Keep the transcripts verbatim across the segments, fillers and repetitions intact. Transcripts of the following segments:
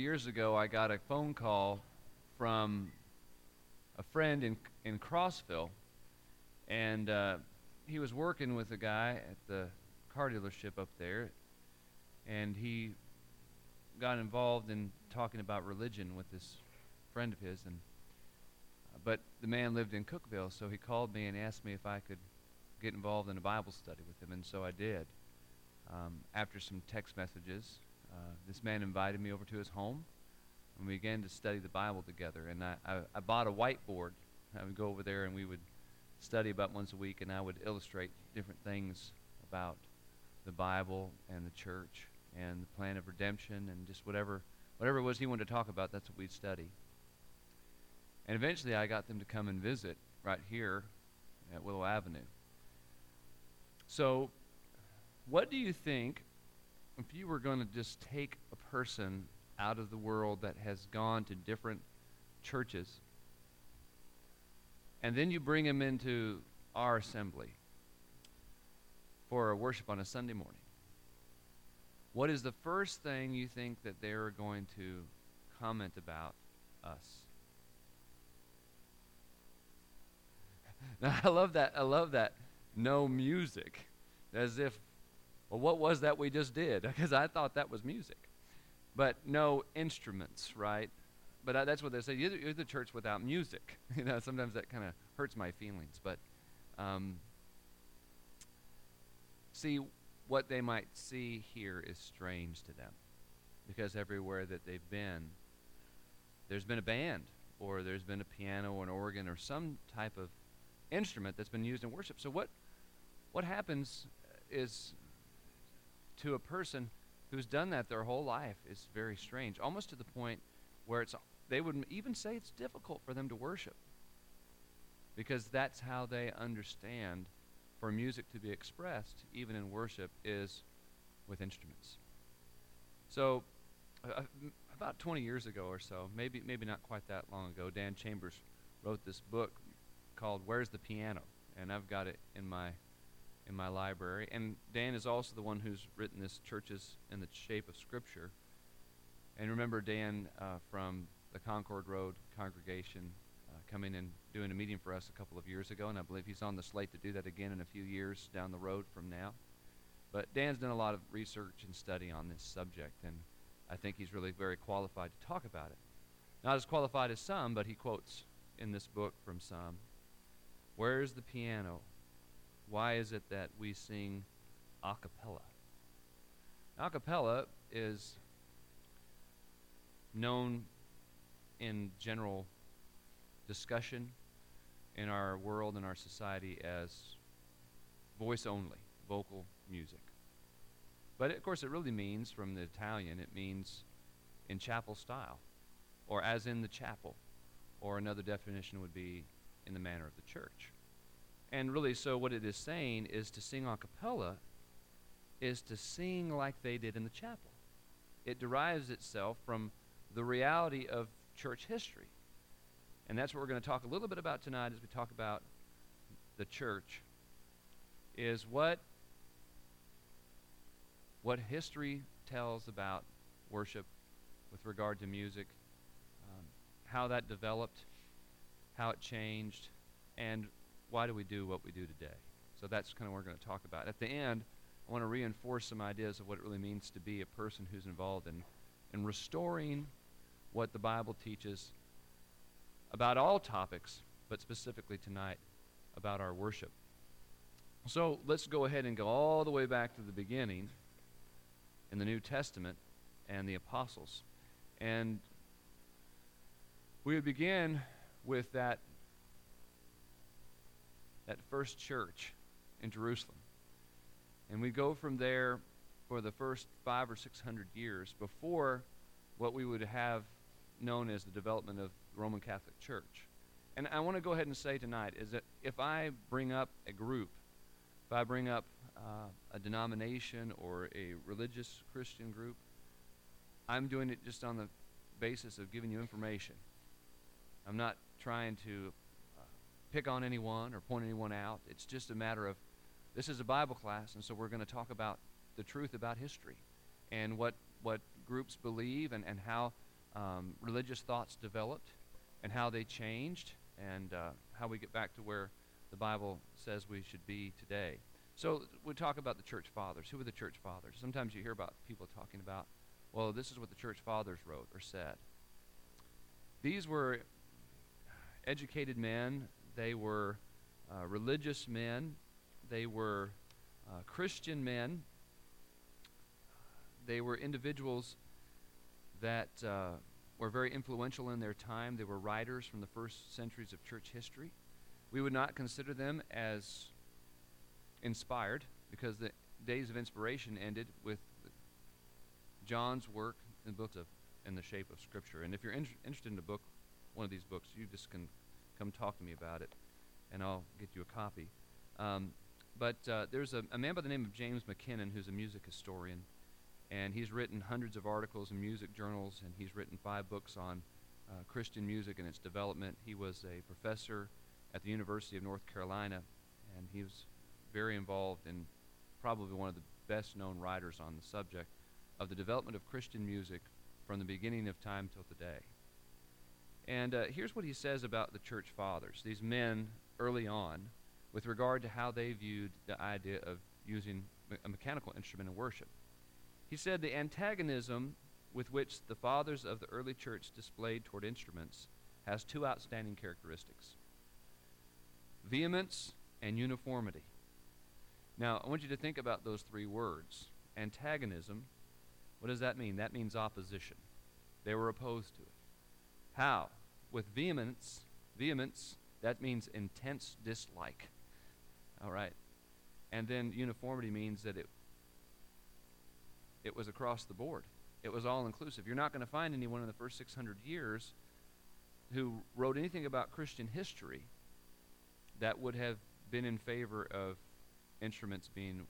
years ago, I got a phone call from a friend in in Crossville, and uh, he was working with a guy at the car dealership up there, and he got involved in talking about religion with this friend of his, and uh, but the man lived in Cookville, so he called me and asked me if I could get involved in a Bible study with him, and so I did. Um, after some text messages, uh, this man invited me over to his home, and we began to study the Bible together. And I, I, I bought a whiteboard. I would go over there, and we would study about once a week, and I would illustrate different things about the Bible and the church and the plan of redemption and just whatever whatever it was he wanted to talk about, that's what we'd study. And eventually I got them to come and visit right here at Willow Avenue. So what do you think if you were going to just take a person out of the world that has gone to different churches, and then you bring him into our assembly for a worship on a Sunday morning? What is the first thing you think that they're going to comment about us? Now, I love that. I love that. No music, as if, well, what was that we just did? Because I thought that was music, but no instruments, right? But I, that's what they say. You're the, you're the church without music. You know, sometimes that kind of hurts my feelings. But um, see, what they might see here is strange to them, because everywhere that they've been, there's been a band, or there's been a piano or an organ or some type of instrument that's been used in worship. So what what happens is, to a person who's done that their whole life, is very strange, almost to the point where it's they would even say it's difficult for them to worship, because that's how they understand for music to be expressed, even in worship, is with instruments. So uh, about twenty years ago or so, maybe maybe not quite that long ago, Dan Chambers wrote this book called Where's the Piano? And I've got it in my in my library. And Dan is also the one who's written this Churches in the Shape of Scripture. And remember Dan uh, from the Concord Road congregation uh, coming and doing a meeting for us a couple of years ago, and I believe he's on the slate to do that again in a few years down the road from now. But Dan's done a lot of research and study on this subject, and I think he's really very qualified to talk about it. Not as qualified as some, but he quotes in this book from some. Where's the piano? Why is it that we sing a cappella? A cappella is known in general discussion in our world and our society as voice only, vocal music. But of course it really means, from the Italian, it means in chapel style, or as in the chapel, or another definition would be in the manner of the church. And really, so what it is saying is to sing a cappella is to sing like they did in the chapel. It derives itself from the reality of church history. And that's what we're going to talk a little bit about tonight as we talk about the church, is what what history tells about worship with regard to music, um, how that developed, how it changed, and why do we do what we do today. So that's kind of what we're going to talk about. At the end, I want to reinforce some ideas of what it really means to be a person who's involved in, in restoring what the Bible teaches about all topics, but specifically tonight about our worship. So let's go ahead and go all the way back to the beginning in the New Testament and the apostles. And we would begin with that, that first church in Jerusalem. And we go from there for the first five or six hundred years before what we would have known as the development of the Roman Catholic Church. And I want to go ahead and say tonight is that if I bring up a group, if I bring up uh, a denomination or a religious Christian group, I'm doing it just on the basis of giving you information. I'm not trying to uh, pick on anyone or point anyone out. It's just a matter of, this is a Bible class, and so we're going to talk about the truth about history and what what groups believe and, and how um, religious thoughts developed and how they changed and uh, how we get back to where the Bible says we should be today. So we talk about the church fathers. Who were the church fathers? Sometimes you hear about people talking about, well, this is what the church fathers wrote or said. These were educated men. They were uh, religious men. They were uh, Christian men. They were individuals that uh, were very influential in their time. They were writers from the first centuries of church history. We would not consider them as inspired because the days of inspiration ended with John's work in the book of in the shape of Scripture. And if you're in- interested in a book, one of these books, you just can come talk to me about it, and I'll get you a copy. Um, but uh, there's a, a man by the name of James McKinnon who's a music historian, and he's written hundreds of articles in music journals, and he's written five books on uh, Christian music and its development. He was a professor at the University of North Carolina, and he was very involved in probably one of the best-known writers on the subject of the development of Christian music from the beginning of time till today. And uh, here's what he says about the church fathers, these men early on, with regard to how they viewed the idea of using me- a mechanical instrument in worship. He said the antagonism with which the fathers of the early church displayed toward instruments has two outstanding characteristics: vehemence and uniformity. Now, I want you to think about those three words. Antagonism, what does that mean? That means opposition. They were opposed to it. How? With vehemence, vehemence, that means intense dislike. All right. And then uniformity means that it it was across the board. It was all inclusive. You're not going to find anyone in the first six hundred years who wrote anything about Christian history that would have been in favor of instruments being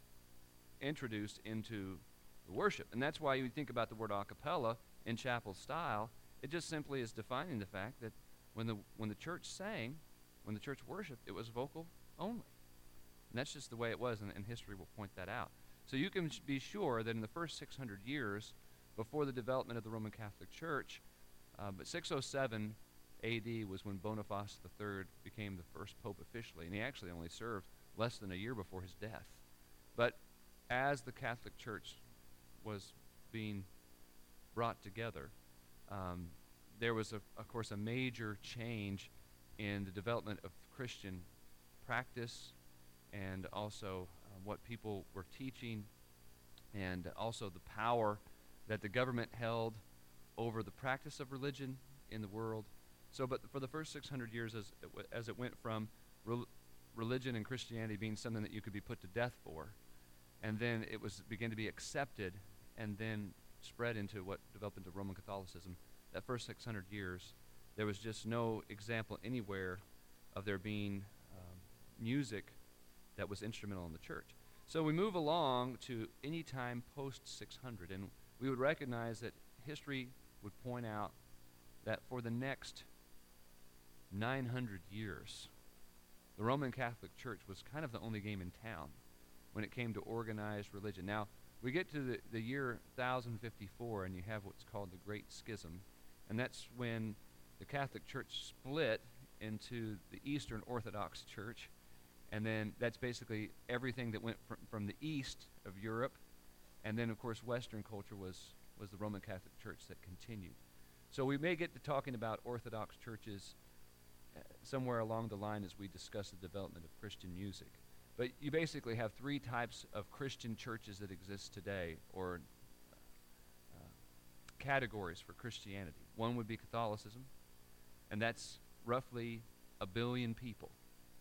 introduced into the worship. And that's why you think about the word a cappella in chapel style. It just simply is defining the fact that when the when the church sang, when the church worshiped, it was vocal only. And that's just the way it was, and, and history will point that out. So you can sh- be sure that in the first six hundred years, before the development of the Roman Catholic Church, uh, but six oh seven A D was when Boniface the third became the first pope officially, and he actually only served less than a year before his death. But as the Catholic Church was being brought together, um, there was, a, of course, a major change in the development of Christian practice and also uh, what people were teaching, and also the power that the government held over the practice of religion in the world. So, but for the first six hundred years, as it, w- as it went from rel- religion and Christianity being something that you could be put to death for, and then it was began to be accepted, and then spread into what developed into Roman Catholicism. That first six hundred years, there was just no example anywhere of there being um, music that was instrumental in the church. So we move along to any time post six hundred, and we would recognize that history would point out that for the next nine hundred years, the Roman Catholic Church was kind of the only game in town when it came to organized religion. Now, we get to the, the year one thousand fifty-four, and you have what's called the Great Schism, and that's when the Catholic Church split into the Eastern Orthodox Church, and then that's basically everything that went from, from the east of Europe, and then, of course, Western culture was, was the Roman Catholic Church that continued. So we may get to talking about Orthodox churches uh, somewhere along the line as we discuss the development of Christian music. But you basically have three types of Christian churches that exist today, or uh, categories for Christianity. One would be Catholicism, and that's roughly a billion people.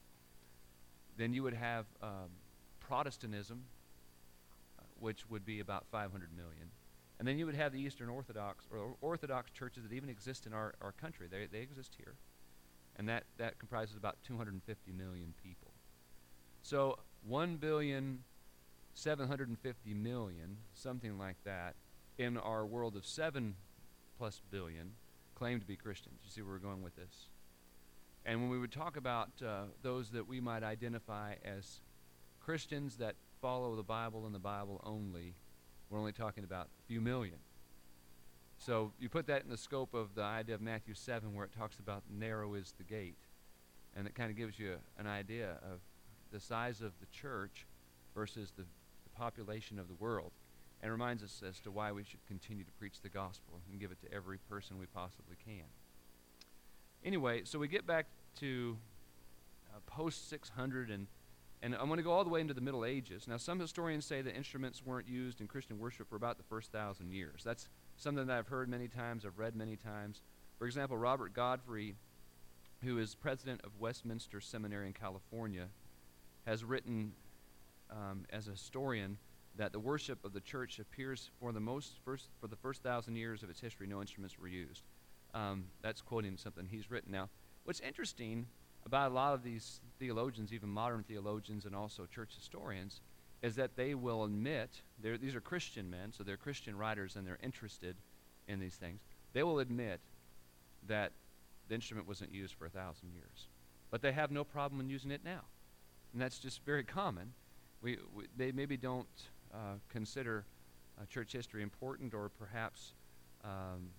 Then you would have um, Protestantism, uh, which would be about five hundred million. And then you would have the Eastern Orthodox, or Orthodox churches that even exist in our, our country. They, they exist here. And that, that comprises about two hundred fifty million people. So one billion seven hundred fifty million, something like that, in our world of seven plus billion, claim to be Christians. You see where we're going with this? And when we would talk about uh, those that we might identify as Christians that follow the Bible and the Bible only, we're only talking about a few million. So you put that in the scope of the idea of Matthew seven, where it talks about narrow is the gate. And it kind of gives you an idea of the size of the church versus the, the population of the world. And reminds us as to why we should continue to preach the gospel and give it to every person we possibly can. Anyway, so we get back to uh, post six hundred, and, and I'm going to go all the way into the Middle Ages. Now, some historians say that instruments weren't used in Christian worship for about the first thousand years. That's something that I've heard many times, I've read many times. For example, Robert Godfrey, who is president of Westminster Seminary in California, has written um, as a historian that the worship of the church appears for the most first for the first thousand years of its history, no instruments were used. Um, that's quoting something he's written. Now, what's interesting about a lot of these theologians, even modern theologians and also church historians, is that they will admit, these are Christian men, so they're Christian writers and they're interested in these things. They will admit that the instrument wasn't used for a thousand years. But they have no problem in using it now. And that's just very common. We, we They maybe don't uh, consider uh, church history important, or perhaps um,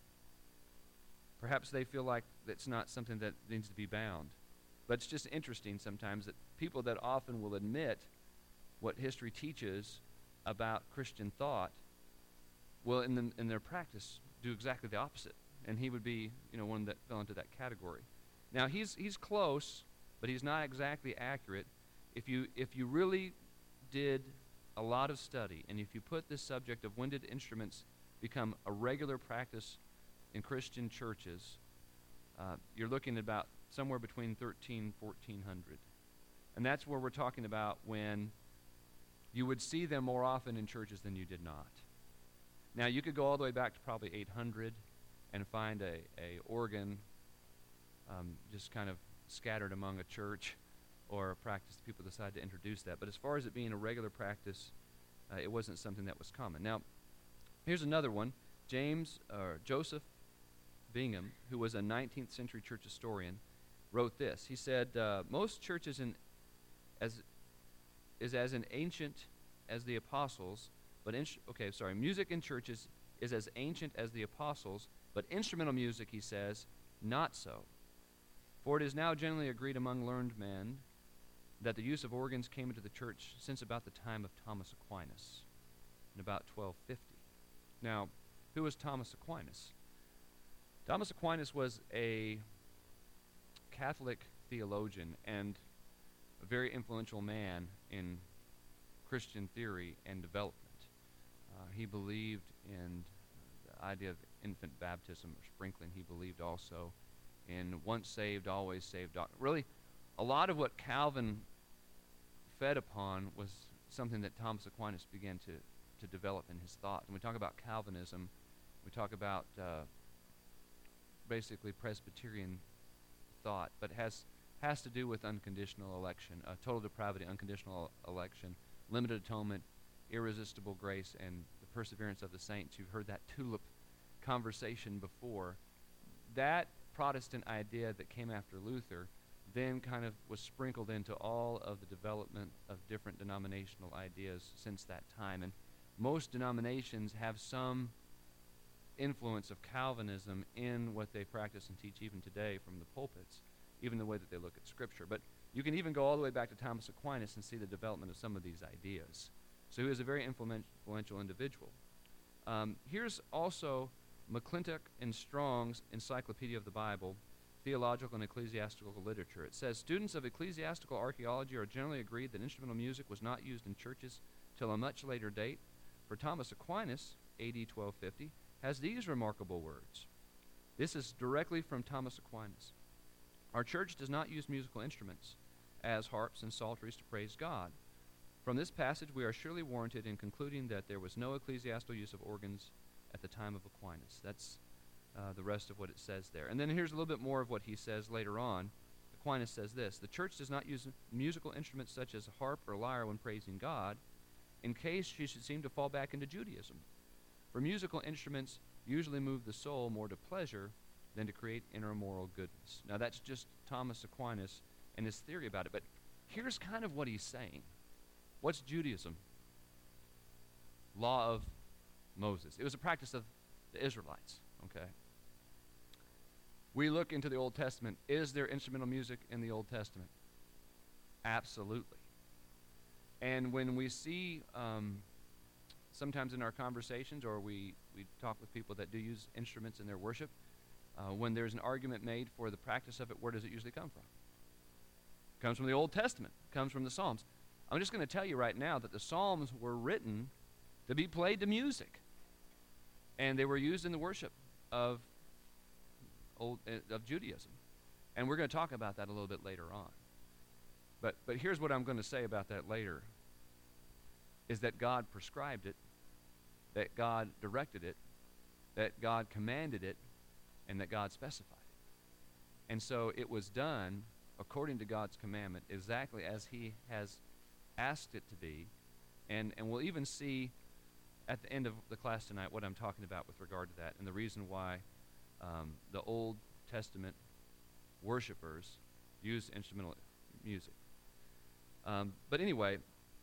perhaps they feel like it's not something that needs to be bound. But it's just interesting sometimes that people that often will admit what history teaches about Christian thought will, in, the, in their practice, do exactly the opposite. And he would be, you know, one that fell into that category. Now, he's he's close, but he's not exactly accurate. If you if you really did a lot of study, and if you put this subject of when did instruments become a regular practice in Christian churches, uh, you're looking at about somewhere between thirteen, fourteen hundred. And that's where we're talking about when you would see them more often in churches than you did not. Now, you could go all the way back to probably eight hundred and find a, a organ um, just kind of scattered among a church or a practice that people decide to introduce that. But as far as it being a regular practice, uh, it wasn't something that was common. Now, here's another one. James, or Joseph Bingham, who was a nineteenth century church historian, wrote this. He said, uh, most churches in, as is as an ancient as the apostles, but, in, okay, sorry, music in churches is as ancient as the apostles, but instrumental music, he says, not so. For it is now generally agreed among learned men that the use of organs came into the church since about the time of Thomas Aquinas, in about twelve fifty. Now, who was Thomas Aquinas? Thomas Aquinas was a Catholic theologian and a very influential man in Christian theory and development. Uh, he believed in the idea of infant baptism or sprinkling. He believed also in once saved, always saved. Really, a lot of what Calvin fed upon was something that Thomas Aquinas began to, to develop in his thought. When we talk about Calvinism, we talk about uh, basically Presbyterian thought, but it has, has to do with unconditional election, uh, total depravity, unconditional election, limited atonement, irresistible grace, and the perseverance of the saints. You've heard that tulip conversation before. That Protestant idea that came after Luther then kind of was sprinkled into all of the development of different denominational ideas since that time. And most denominations have some influence of Calvinism in what they practice and teach even today from the pulpits, even the way that they look at Scripture. But you can even go all the way back to Thomas Aquinas and see the development of some of these ideas. So he was a very influential individual. Um, here's also McClintock and Strong's Encyclopedia of the Bible, Theological and Ecclesiastical Literature. It says, students of ecclesiastical archaeology are generally agreed that instrumental music was not used in churches till a much later date. For Thomas Aquinas, A D twelve fifty, has these remarkable words. This is directly from Thomas Aquinas. Our church does not use musical instruments as harps and psalteries to praise God. From this passage, we are surely warranted in concluding that there was no ecclesiastical use of organs at the time of Aquinas. That's uh, the rest of what it says there. And then here's a little bit more of what he says later on. Aquinas says this: the church does not use musical instruments such as a harp or lyre when praising God, in case she should seem to fall back into Judaism. For musical instruments usually move the soul more to pleasure than to create inner moral goodness. Now that's just Thomas Aquinas and his theory about it. But here's kind of what he's saying. What's Judaism? Law of Moses. It was a practice of the Israelites, okay? We look into the Old Testament. Is there instrumental music in the Old Testament? Absolutely. And when we see, um, sometimes in our conversations, or we, we talk with people that do use instruments in their worship, uh, when there's an argument made for the practice of it, where does it usually come from? It comes from the Old Testament. It comes from the Psalms. I'm just going to tell you right now that the Psalms were written to be played to music. And they were used in the worship of old uh, of Judaism. And we're going to talk about that a little bit later on. But but here's what I'm going to say about that later, is that God prescribed it, that God directed it, that God commanded it, and that God specified it. And so it was done according to God's commandment, exactly as he has asked it to be. And, and we'll even see at the end of the class tonight what I'm talking about with regard to that, and the reason why um, the Old Testament worshipers use instrumental music. Um, but anyway,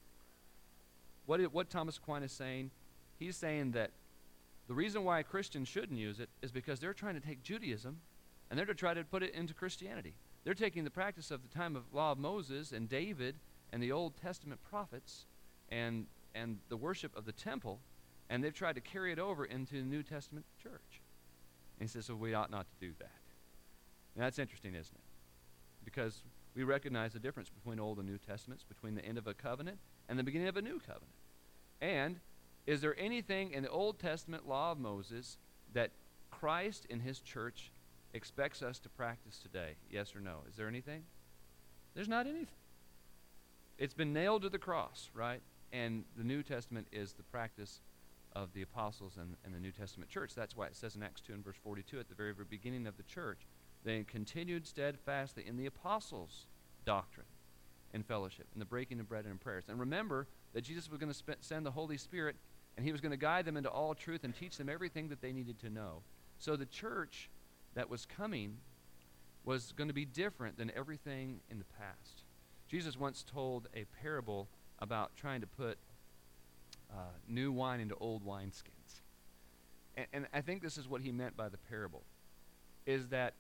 what, it, what Thomas Aquinas is saying, he's saying that the reason why Christians shouldn't use it is because they're trying to take Judaism and they're to try to put it into Christianity. They're taking the practice of the time of law of Moses and David and the Old Testament prophets and and the worship of the temple, and they've tried to carry it over into the New Testament church. And he says, so we ought not to do that. And that's interesting, isn't it? Because we recognize the difference between Old and New Testaments, between the end of a covenant and the beginning of a new covenant. And is there anything in the Old Testament law of Moses that Christ in his church expects us to practice today? Yes or no? Is there anything? There's not anything. It's been nailed to the cross, right? And the New Testament is the practice of the apostles and, and the New Testament church. That's why it says in Acts two and verse forty-two, at the very, very beginning of the church, they continued steadfastly in the apostles' doctrine and fellowship, in the breaking of bread and in prayers. And remember that Jesus was going to sp- send the Holy Spirit, and he was going to guide them into all truth and teach them everything that they needed to know. So the church that was coming was going to be different than everything in the past. Jesus once told a parable about trying to put uh, new wine into old wineskins. And, and I think this is what he meant by the parable, is that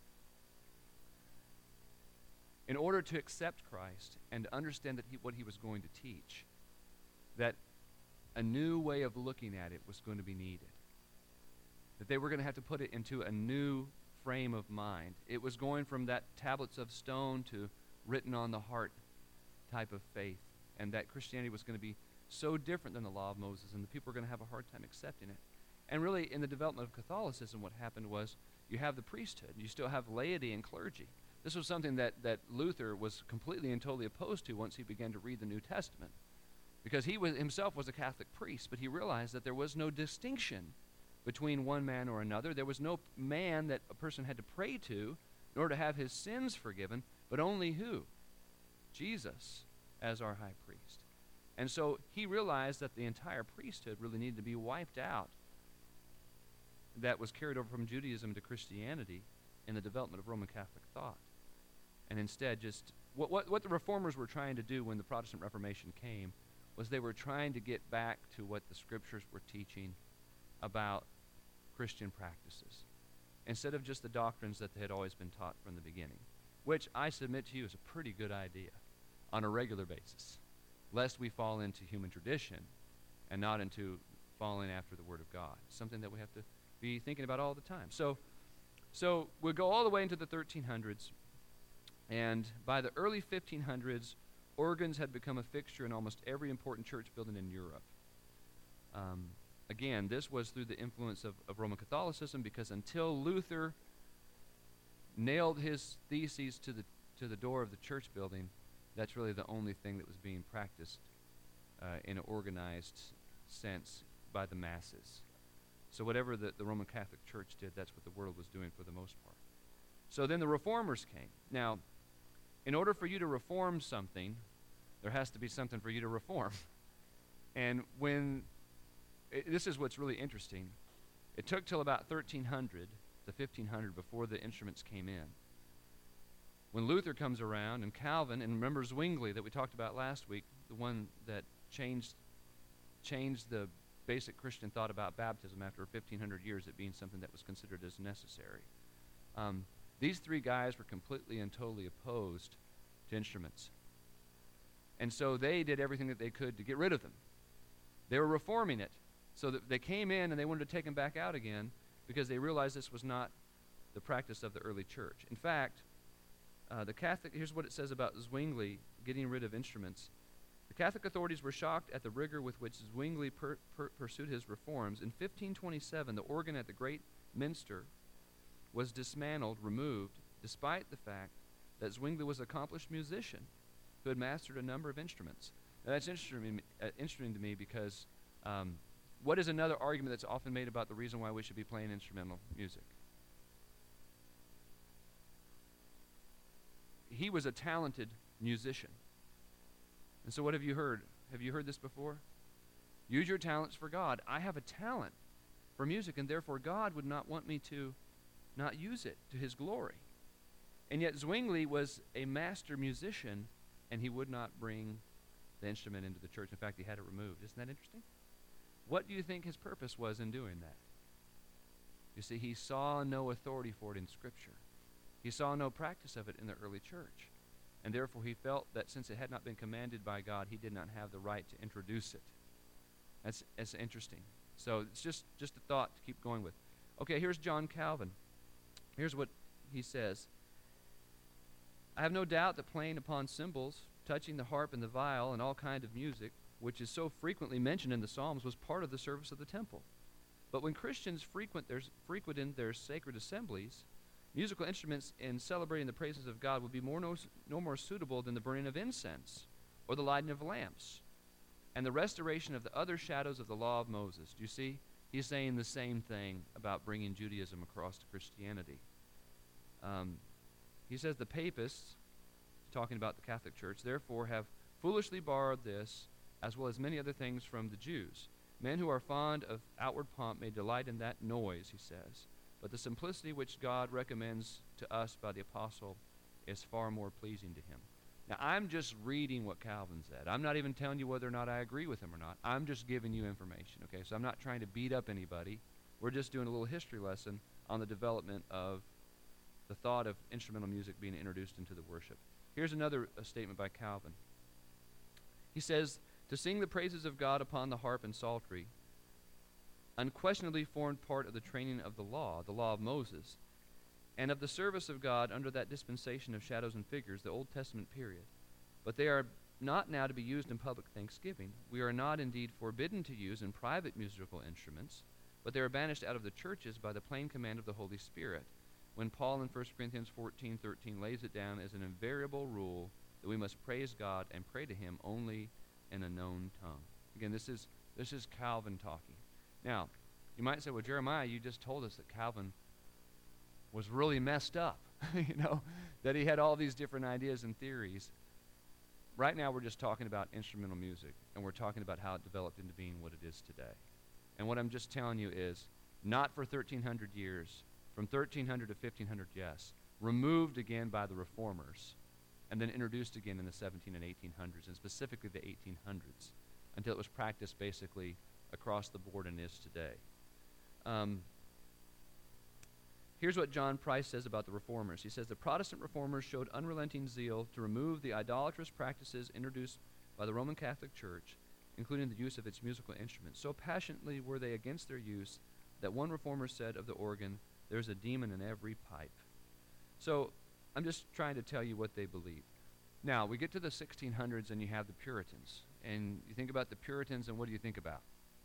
in order to accept Christ and to understand that he, what he was going to teach, that a new way of looking at it was going to be needed. That they were going to have to put it into a new frame of mind. It was going from that tablets of stone to written on the heart type of faith. And that Christianity was going to be so different than the law of Moses, and the people were going to have a hard time accepting it. And really, in the development of Catholicism, what happened was you have the priesthood. You still have laity and clergy. This was something that, that Luther was completely and totally opposed to once he began to read the New Testament, because he was, himself was a Catholic priest, but he realized that there was no distinction between one man or another. There was no man that a person had to pray to in order to have his sins forgiven, but only who? Jesus as our high priest. And so he realized that the entire priesthood really needed to be wiped out, that was carried over from Judaism to Christianity in the development of Roman Catholic thought. And instead just, what, what, what the Reformers were trying to do when the Protestant Reformation came was they were trying to get back to what the Scriptures were teaching about Christian practices, instead of just the doctrines that they had always been taught from the beginning, which I submit to you is a pretty good idea on a regular basis, lest we fall into human tradition and not into falling after the Word of God. Something that we have to be thinking about all the time. So, so we'll go all the way into the thirteen hundreds, and by the early fifteen hundreds, organs had become a fixture in almost every important church building in Europe. Um, again, this was through the influence of, of Roman Catholicism, because until Luther nailed his theses to the to the door of the church building, that's really the only thing that was being practiced uh, in an organized sense by the masses. So whatever the, the Roman Catholic Church did, that's what the world was doing for the most part. So then the Reformers came. Now, in order for you to reform something, there has to be something for you to reform. And when, it, this is what's really interesting, it took till about thirteen hundred to fifteen hundred before the instruments came in. When Luther comes around, and Calvin, and remember Zwingli that we talked about last week, the one that changed changed the basic Christian thought about baptism after fifteen hundred years, it being something that was considered as necessary. Um, these three guys were completely and totally opposed to instruments. And so they did everything that they could to get rid of them. They were reforming it. So that they came in and they wanted to take them back out again because they realized this was not the practice of the early church. In fact, uh, the Catholic, here's what it says about Zwingli getting rid of instruments. The Catholic authorities were shocked at the rigor with which Zwingli per, per, pursued his reforms. In fifteen twenty-seven, the organ at the Great Minster was dismantled, removed, despite the fact that Zwingli was an accomplished musician who had mastered a number of instruments. Now, that's interesting, uh, interesting to me because um, what is another argument that's often made about the reason why we should be playing instrumental music? He was a talented musician. And so what have you heard? Have you heard this before? Use your talents for God. I have a talent for music, and therefore God would not want me to not use it to his glory. And yet Zwingli was a master musician, and he would not bring the instrument into the church. In fact, he had it removed. Isn't that interesting? What do you think his purpose was in doing that? You see, he saw no authority for it in Scripture. He saw no practice of it in the early church. And therefore he felt that since it had not been commanded by God, he did not have the right to introduce it. That's, that's interesting. So it's just, just a thought to keep going with. Okay, here's John Calvin. Here's what he says. I have no doubt that playing upon cymbals, touching the harp and the viol, and all kind of music, which is so frequently mentioned in the Psalms, was part of the service of the temple. But when Christians frequent their, frequent in their sacred assemblies, musical instruments in celebrating the praises of God would be more no, no more suitable than the burning of incense or the lighting of lamps and the restoration of the other shadows of the law of Moses. Do you see? He's saying the same thing about bringing Judaism across to Christianity. Um, he says the papists, talking about the Catholic Church, therefore have foolishly borrowed this as well as many other things from the Jews. Men who are fond of outward pomp may delight in that noise, he says. But the simplicity which God recommends to us by the apostle is far more pleasing to him. Now, I'm just reading what Calvin said. I'm not even telling you whether or not I agree with him or not. I'm just giving you information, okay? So I'm not trying to beat up anybody. We're just doing a little history lesson on the development of the thought of instrumental music being introduced into the worship. Here's another uh, statement by Calvin. He says, to sing the praises of God upon the harp and psaltery unquestionably formed part of the training of the law, the law of Moses, and of the service of God under that dispensation of shadows and figures, the Old Testament period. But they are not now to be used in public thanksgiving. We are not indeed forbidden to use in private musical instruments, but they are banished out of the churches by the plain command of the Holy Spirit, when Paul in First Corinthians fourteen thirteen lays it down as an invariable rule that we must praise God and pray to him only in a known tongue. Again, this is this is Calvin talking. Now, you might say, well, Jeremiah, you just told us that Calvin was really messed up, you know, that he had all these different ideas and theories. Right now we're just talking about instrumental music, and we're talking about how it developed into being what it is today. And what I'm just telling you is, not for thirteen hundred years, from thirteen hundred to fifteen hundred, yes, removed again by the reformers, and then introduced again in the seventeen and eighteen hundreds, and specifically the eighteen hundreds, until it was practiced basically across the board and is today. Um, here's what John Price says about the reformers. He says, the Protestant reformers showed unrelenting zeal to remove the idolatrous practices introduced by the Roman Catholic Church, including the use of its musical instruments. So passionately were they against their use that one reformer said of the organ, there's a demon in every pipe. So I'm just trying to tell you what they believe. Now, we get to the sixteen hundreds and you have the Puritans. And you think about the Puritans, and what do you think about?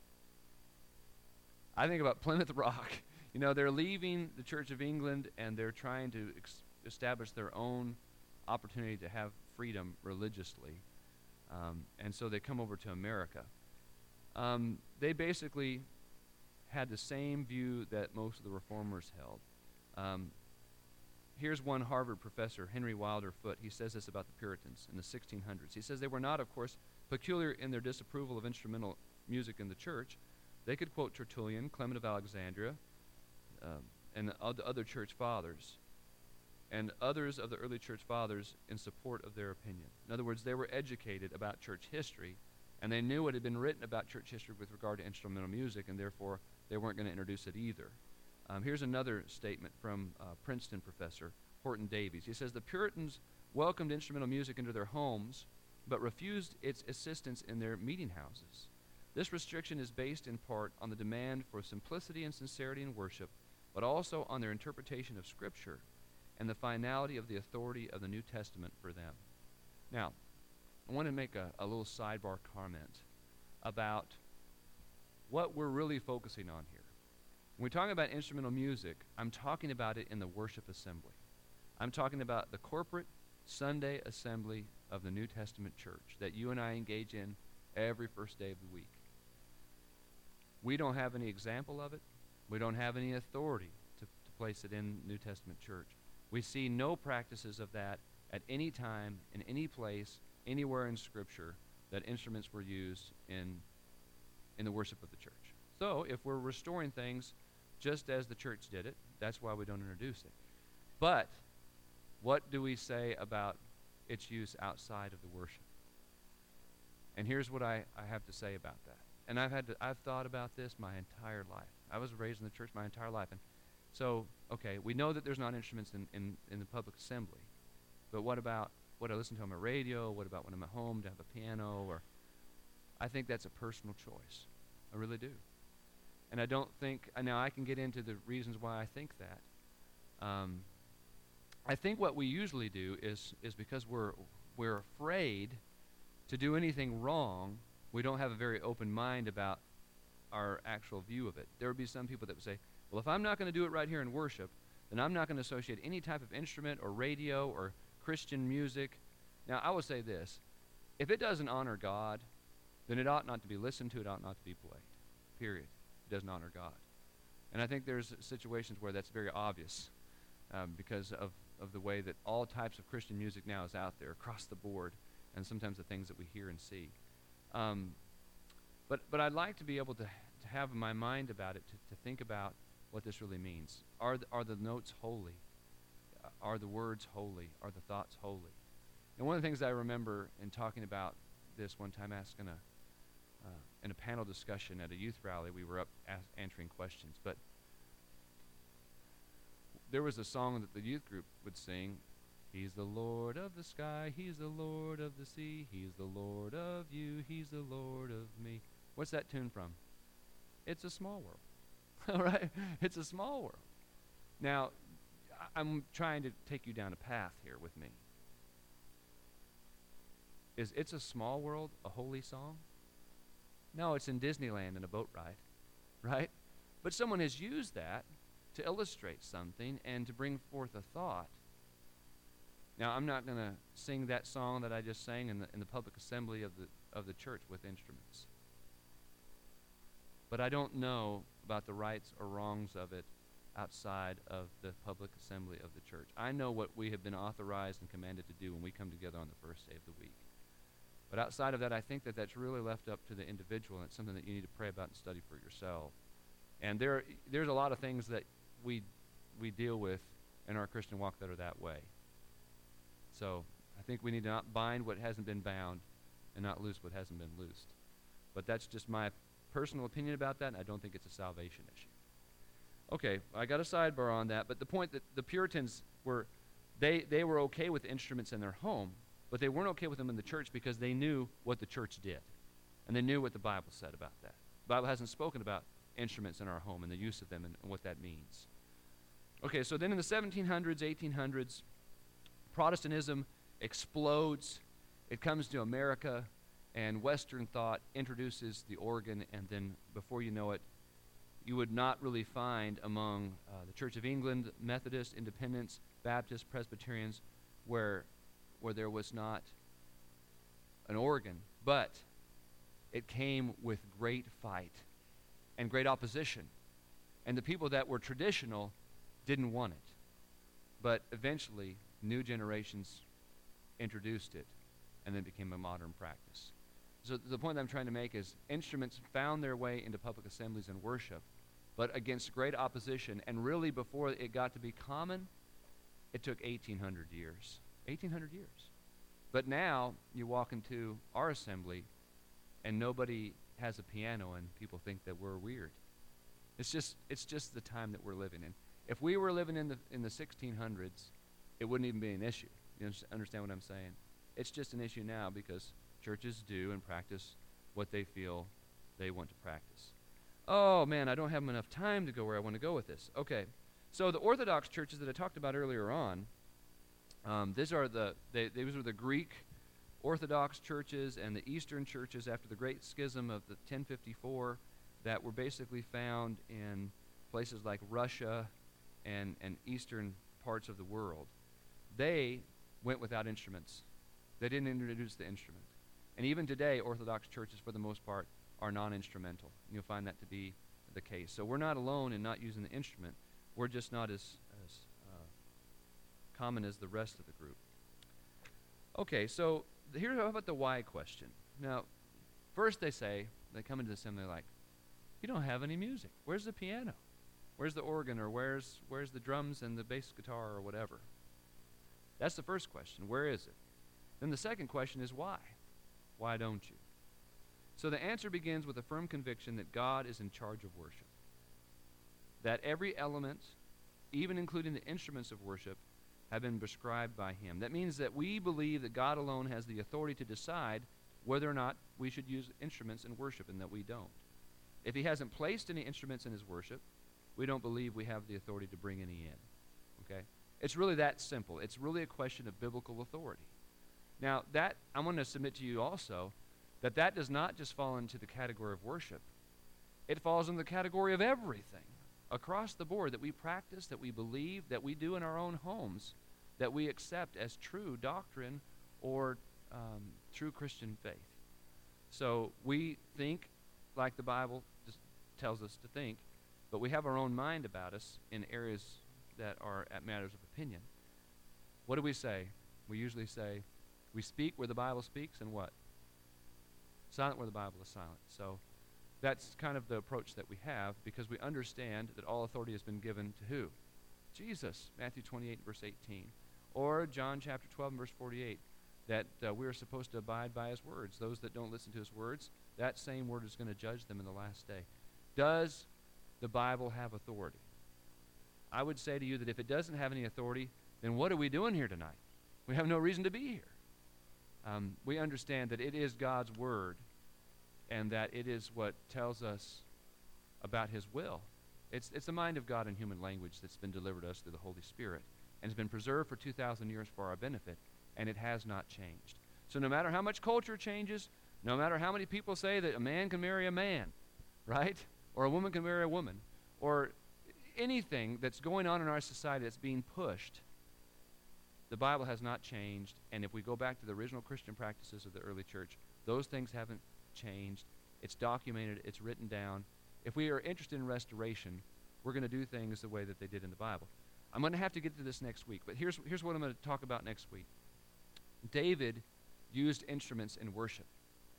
I think about Plymouth Rock. You know, they're leaving the Church of England, and they're trying to ex- establish their own opportunity to have freedom religiously. Um, and so they come over to America. Um, they basically had the same view that most of the reformers held. Um, here's one Harvard professor, Henry Wilder Foote. He says this about the Puritans in the sixteen hundreds. He says they were not, of course, peculiar in their disapproval of instrumental music in the church. They could quote Tertullian, Clement of Alexandria, um, and the other church fathers, and others of the early church fathers in support of their opinion. In other words, they were educated about church history, And they knew what had been written about church history with regard to instrumental music, and therefore they weren't going to introduce it either. Um, here's another statement from uh, Princeton professor Horton Davies. He says, the Puritans welcomed instrumental music into their homes, but refused its assistance in their meeting houses. This restriction is based in part on the demand for simplicity and sincerity in worship, but also on their interpretation of Scripture and the finality of the authority of the New Testament for them. Now, I want to make a, a little sidebar comment about what we're really focusing on here. When we talk about instrumental music, I'm talking about it in the worship assembly. I'm talking about the corporate Sunday assembly of the New Testament church that you and I engage in every first day of the week. We don't have any example of it. We don't have any authority to, to place it in New Testament church. We see no practices of that at any time, in any place, anywhere in Scripture that instruments were used in, in the worship of the church. So if we're restoring things just as the church did it, that's why we don't introduce it. But what do we say about its use outside of the worship? And here's what I, I have to say about that. And I've had to, I've thought about this my entire life. I was raised in the church my entire life. And so, okay, we know that there's not instruments in, in, in the public assembly. But what about what I listen to on my radio? What about when I'm at home to have a piano? Or I think that's a personal choice. I really do. And I don't think, uh, now I can get into the reasons why I think that. Um, I think what we usually do is is because we're we're afraid to do anything wrong. We don't have a very open mind about our actual view of it. There would be some people that would say, well, if I'm not going to do it right here in worship, then I'm not going to associate any type of instrument or radio or Christian music. Now, I will say this. If it doesn't honor God, then it ought not to be listened to. It ought not to be played, period. It doesn't honor God. And I think there's situations where that's very obvious um, because of, of the way that all types of Christian music now is out there across the board, and sometimes the things that we hear and see. Um, but but I'd like to be able to, to have my mind about it, to, to think about what this really means. Are the, are the notes holy? Uh, are the words holy? Are the thoughts holy? And one of the things I remember in talking about this one time, asking a uh, in a panel discussion at a youth rally, we were up as- answering questions. But there was a song that the youth group would sing. He's the Lord of the sky, He's the Lord of the sea, He's the Lord of you, He's the Lord of me. What's that tune from? It's a Small World. All right? It's a small world. Now, I- I'm trying to take you down a path here with me. Is It's a Small World a holy song? No, it's in Disneyland in a boat ride, right? But someone has used that to illustrate something and to bring forth a thought. Now, I'm not going to sing that song that I just sang in the in the public assembly of the of the church with instruments. But I don't know about the rights or wrongs of it outside of the public assembly of the church. I know what we have been authorized and commanded to do when we come together on the first day of the week. But outside of that, I think that that's really left up to the individual, and it's something that you need to pray about and study for yourself. And there there's a lot of things that we we deal with in our Christian walk that are that way. So I think we need to not bind what hasn't been bound and not loose what hasn't been loosed. But that's just my personal opinion about that, and I don't think it's a salvation issue. Okay, I got a sidebar on that, but the point that the Puritans were, they, they were okay with instruments in their home, but they weren't okay with them in the church because they knew what the church did, and they knew what the Bible said about that. The Bible hasn't spoken about instruments in our home and the use of them and, and what that means. Okay, so then in the seventeen hundreds, eighteen hundreds, Protestantism explodes. It comes to America, and Western thought introduces the organ, and then before you know it, you would not really find among uh, the Church of England, Methodists, Independents, Baptists, Presbyterians, where where there was not an organ, but it came with great fight and great opposition. And the people that were traditional didn't want it. But eventually, new generations introduced it, and then it became a modern practice. So the point I'm trying to make is instruments found their way into public assemblies and worship, but against great opposition, and really before it got to be common, it took eighteen hundred years. eighteen hundred years. But now, you walk into our assembly, and nobody has a piano and people think that we're weird. It's just it's just the time that we're living in. If we were living in the in the sixteen hundreds, it wouldn't even be an issue. You understand what I'm saying? It's just an issue now because churches do and practice what they feel they want to practice. Oh, man, I don't have enough time to go where I want to go with this. Okay, so the Orthodox churches that I talked about earlier on, um, these are the they, these were the Greek Orthodox churches and the Eastern churches after the Great Schism of the ten fifty-four that were basically found in places like Russia and, and eastern parts of the world. They went without instruments. They didn't introduce the instrument. And even today, Orthodox churches, for the most part, are non-instrumental. You'll find that to be the case. So we're not alone in not using the instrument. We're just not as, as uh, common as the rest of the group. Okay, so here, how about the why question? Now, first they say, they come into the assembly like, you don't have any music. Where's the piano? Where's the organ, or where's where's the drums and the bass guitar or whatever? That's the first question. Where is it? Then the second question is why? Why don't you? So the answer begins with a firm conviction that God is in charge of worship. That every element, even including the instruments of worship, have been prescribed by him. That means that we believe that God alone has the authority to decide whether or not we should use instruments in worship, and that we don't. If he hasn't placed any instruments in his worship, we don't believe we have the authority to bring any in. Okay? It's really that simple. It's really a question of biblical authority. Now, that I'm going to submit to you also that that does not just fall into the category of worship. It falls in the category of everything across the board that we practice, that we believe, that we do in our own homes, that we accept as true doctrine or um, true Christian faith. So we think like the Bible just tells us to think, but we have our own mind about us in areas that are at matters of opinion. What do we say? We usually say, we speak where the Bible speaks, and what? Silent where the Bible is silent. So that's kind of the approach that we have, because we understand that all authority has been given to who? Jesus, Matthew twenty-eight, verse eighteen. Or John chapter twelve, verse forty-eight, that uh, we are supposed to abide by his words. Those that don't listen to his words, that same word is going to judge them in the last day. Does the Bible have authority? I would say to you that if it doesn't have any authority, then what are we doing here tonight? We have no reason to be here. Um, we understand that it is God's word, and that it is what tells us about his will. It's, it's the mind of God in human language that's been delivered to us through the Holy Spirit, and has been preserved for two thousand years for our benefit, and it has not changed. So no matter how much culture changes, no matter how many people say that a man can marry a man, right? Or a woman can marry a woman, or anything that's going on in our society that's being pushed, the Bible has not changed. And if we go back to the original Christian practices of the early church, those things haven't changed. It's documented, it's written down. If we are interested in restoration, we're going to do things the way that they did in the Bible. I'm going to have to get to this next week, but here's, here's what I'm going to talk about next week. David used instruments in worship.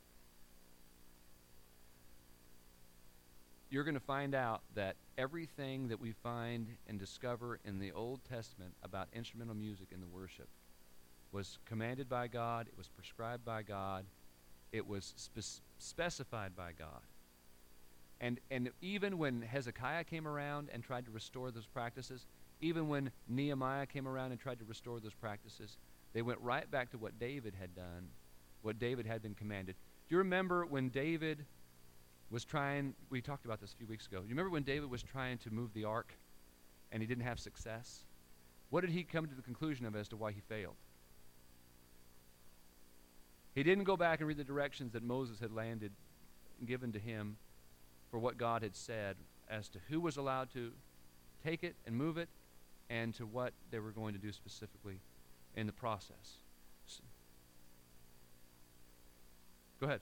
You're going to find out that everything that we find and discover in the Old Testament about instrumental music in the worship was commanded by God, it was prescribed by God, it was spe- specified by God. And, and even when Hezekiah came around and tried to restore those practices, even when Nehemiah came around and tried to restore those practices, they went right back to what David had done, what David had been commanded. Do you remember when David was trying, we talked about this a few weeks ago. You remember when David was trying to move the ark and he didn't have success? What did he come to the conclusion of as to why he failed? He didn't go back and read the directions that Moses had landed, given to him for what God had said as to who was allowed to take it and move it, and to what they were going to do specifically in the process. So, go ahead.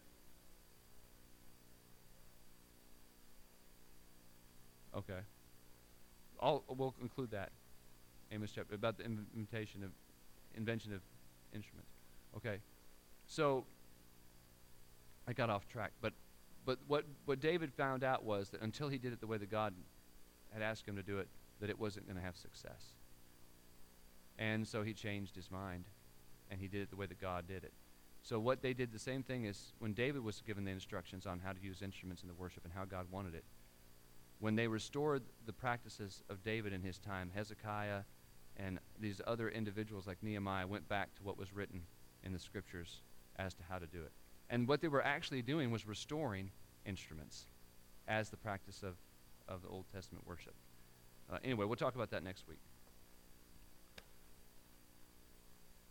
Okay. I'll, we'll include that. Amos chapter, about the invention of, invention of instruments. Okay. So, I got off track, but but what, what David found out was that until he did it the way that God had asked him to do it, that it wasn't going to have success. And so he changed his mind, and he did it the way that God did it. So what they did, the same thing is when David was given the instructions on how to use instruments in the worship and how God wanted it. When they restored the practices of David in his time, Hezekiah and these other individuals like Nehemiah went back to what was written in the scriptures as to how to do it. And what they were actually doing was restoring instruments as the practice of, of the Old Testament worship. Uh, anyway, we'll talk about that next week.